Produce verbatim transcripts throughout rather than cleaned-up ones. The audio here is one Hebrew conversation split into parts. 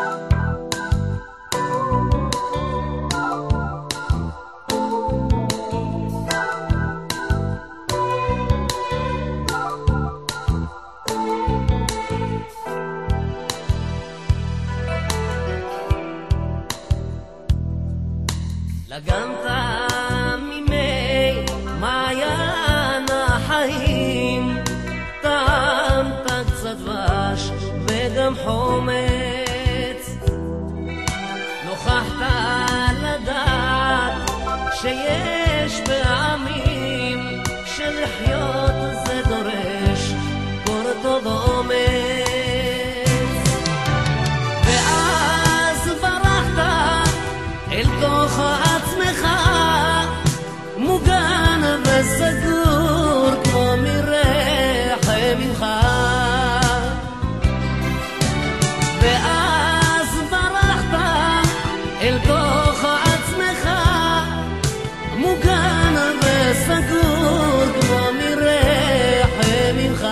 לגנת ממי מעיין החיים, טעמת קצת דבש וגם חומץ, נוכחת לדעת שיש פעמים שלחיות זה דורש קורטוב אומץ, ואז ברחת אל תוך עצמך, מוגן וסגור כמו מרחם ממך, ואז ברחת אל תוך עצמך, מוגן וסגור כמו מרחם ממך.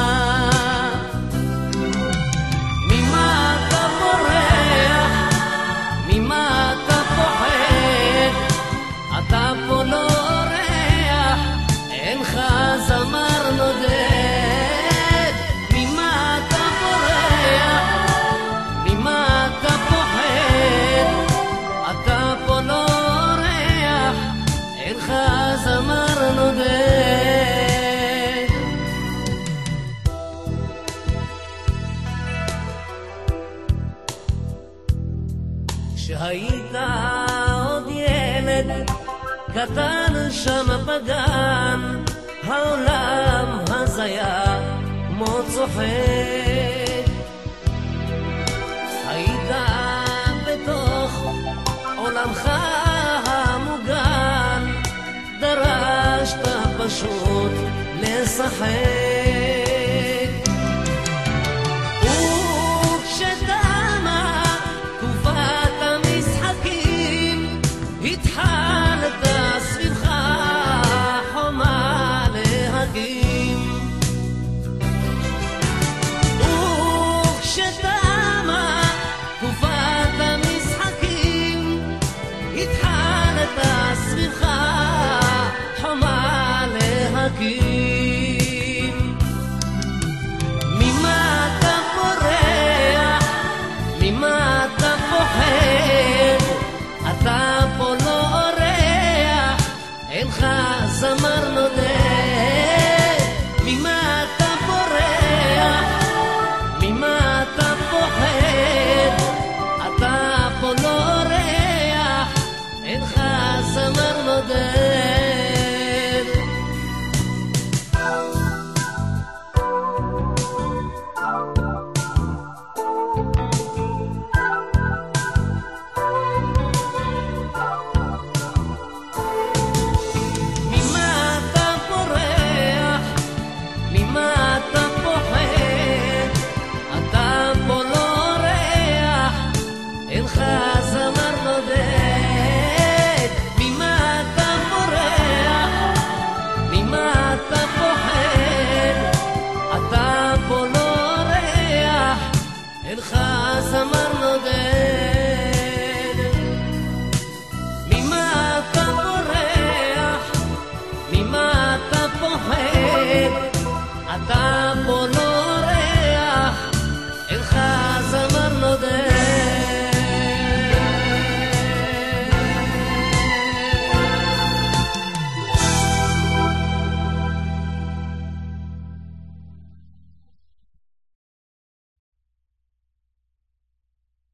ממה אתה בורח? ממה אתה פוחד? אתה פה לא אורח, אינך זמר נודד. ממה אתה בורח? ממה אתה פוחד? אתה פה לא אורח, אינך זמר נודד. כשהיית עוד ילד קטן שם בגן, העולם הזיה כמו צוחק, היית בתוך עולמך המוגן, דרשת פשוט לשחק, וכשתמה תקופת המשחקים, התחלת סביבך חומה להקים, וכשתמה תקופת המשחקים, התחלת סביבך חומה להקים. ממה אתה בורח? ממה אתה פוחד? אתה פה לא אורח, אינך זמר נודד. ממה אתה בורח? ממה אתה פוחד? אתה פה לא אורח, אינך זמר נודד. אינך זמר נודד.